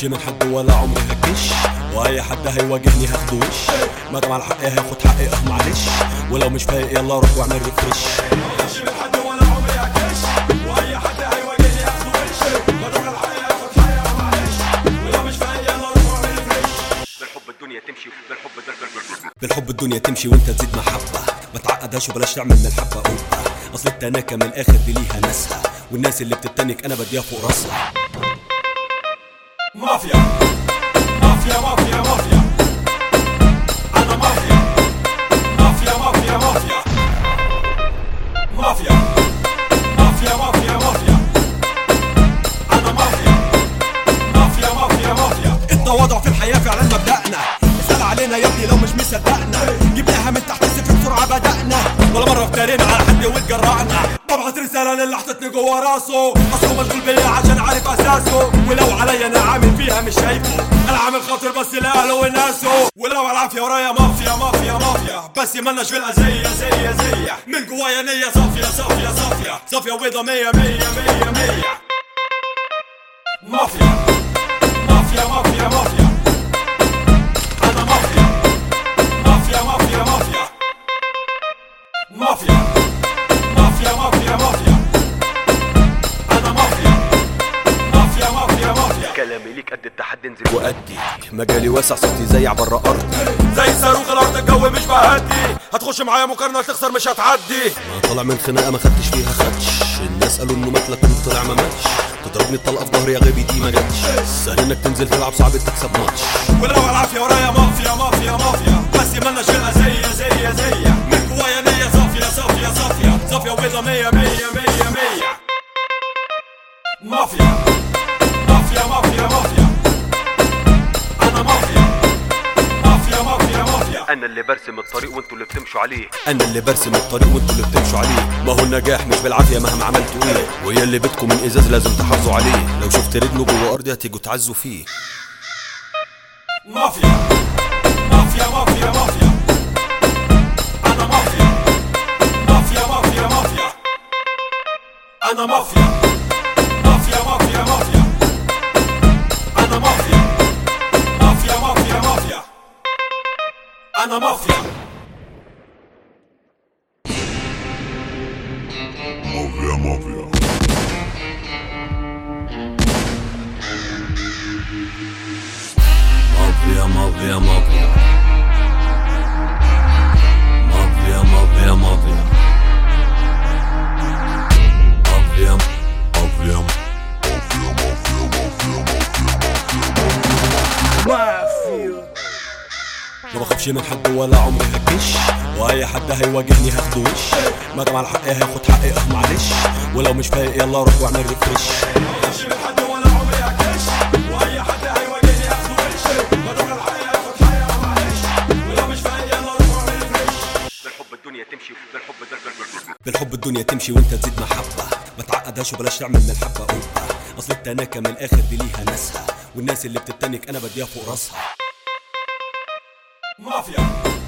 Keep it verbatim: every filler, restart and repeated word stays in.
بخافش من حد ولا عمري هكش، واي حد هيواجهني هاخده وش، مادام على حقي هاخد حقي اه معلش، ولو مش فايق يلا روح واعمل ريفرش. بخافش من حد ولا عمري هكش، واي حد هيواجهني هاخده وش، مادام على حقي هاخد حقي اه معلش، ولو مش فايق يلا روح واعمل ريفرش. بالحب الدنيا تمشي، بالحب بالحب الدنيا تمشي وانت تزيد محبة، ما تعقدهاش وبلاش تعمل من الحبة قبة، اصل التناكة من الاخر دي ليها ناسها، والناس اللي بتتنك انا بديها فوق راسها. مافيا مافيا مافيا مافيا، انا مافيا مافيا مافيا مافيا مافيا مافيا مافيا مافيا، انا مافيا مافيا مافيا مافيا. التواضع في الحياة فعلا مبدأنا، اسأل علينا يا ابني لو مش مصدقنا، جبناها من تحت الصفر بسرعة بدأنا، ولا مرة افترينا على حد واتجرأنا. ببعت رسالة للي حطتني جوا راسه، اصله مشغول بيا عشان عارف اساسه، ولو عليا انا عامل فيها مش شايفه، انا عامل خاطر بس لاهله وناسه، ولو العافية ورايا مافيا مافيا مافيا، بس مالناش في الأذية زي زي من جوايا نية صافية صافية صافية صافية وبيضة مية مية مية مية. مافيا مافيا مافيا مافيا، انا مافيا مافيا مافيا مافيا مافيا مافيا مافيا مافيا، انا مافيا مافيا مافيا مافيا. كلامي ليك قد التحدي انزل وأدي مجالي واسع صوتي زيع برا أرضي، زي صاروخ الارض الجو مش بهدي، هتخش معايا مقارنة تخسر مش هتعدي. انا طالع من خناقة ما خدتش فيها خدش، الناس قالوا انه مات لكن طلع ما ماتش، تضربني الطلقة في ظهري يا غبي دي ما جاتش، سهل انك تنزل تلعب صعب تكسب ماتش، ولو العافية ورايا مافيا مافيا مافيا، بس مالناش في الأذية زي زي من جوايا نية صافية صافية صافية صافية وبيضة مية مية مية مية. مافيا مافيا مافيا مافيا، انا مافيا مافيا مافيا مافيا. انا اللي برسم الطريق وانتوا اللي بتمشوا عليه، انا اللي برسم الطريق وانتوا اللي بتمشوا عليه، ما هو النجاح مش بالعافية مهما عملتوا ايه، ويا اللي بيتكم من ازاز لازم تحافظوا عليه، لو شفت رجله جوه ارضي هتيجوا تعزوا فيه. مافيا مافيا مافيا مافيا، انا مافيا مافيا مافيا مافيا، انا مافيا مافيا مافيا مافيا، انا مافيا مافيا مافيا مافيا، انا مافيا مافيا مافيا. مافيا مافيا مافيا مافيا مافيا مافيا مافيا مافيا مافيا. ما بخافش من حد ولا عمري هكش، واي حد هيواجهني هاخده وش، مادام على حقي هاخد حقي اه معلش، ولو مش فايق يلا روح واعمل ريفرش. بخافش من حد ولا عمري هكش، واي حد هيواجهني هاخده وش، مادام على حقي هاخد حقي اه معلش، ولو مش فايق يلا روح واعمل ريفرش. بالحب الدنيا تمشي، بالحب بالحب الدنيا تمشي وانت تزيد محبة، ما تعقدهاش وبلاش تعمل من الحبة قبة، اصل التناكة من الاخر دي ليها ناسها، والناس اللي بتتنك انا بديها فوق راسها. مافيا